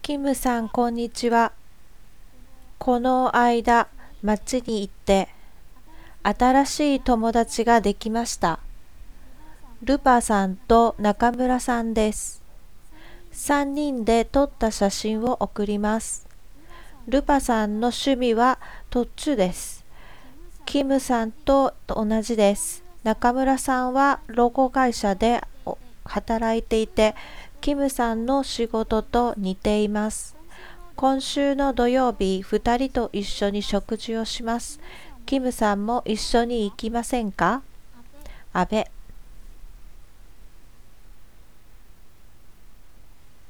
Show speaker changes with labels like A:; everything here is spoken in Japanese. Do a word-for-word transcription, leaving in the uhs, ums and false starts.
A: キムさん、こんにちは。この間、街に行って、新しい友達ができました。ルパさんと中村さんです。さんにんで撮った写真を送ります。ルパさんの趣味はトッチュです。キムさんと同じです。中村さんはロゴ会社で働いていて、キムさんの仕事と似ています。今週の土曜日、ふたりと一緒に食事をします。キムさんも一緒に行きませんか？阿部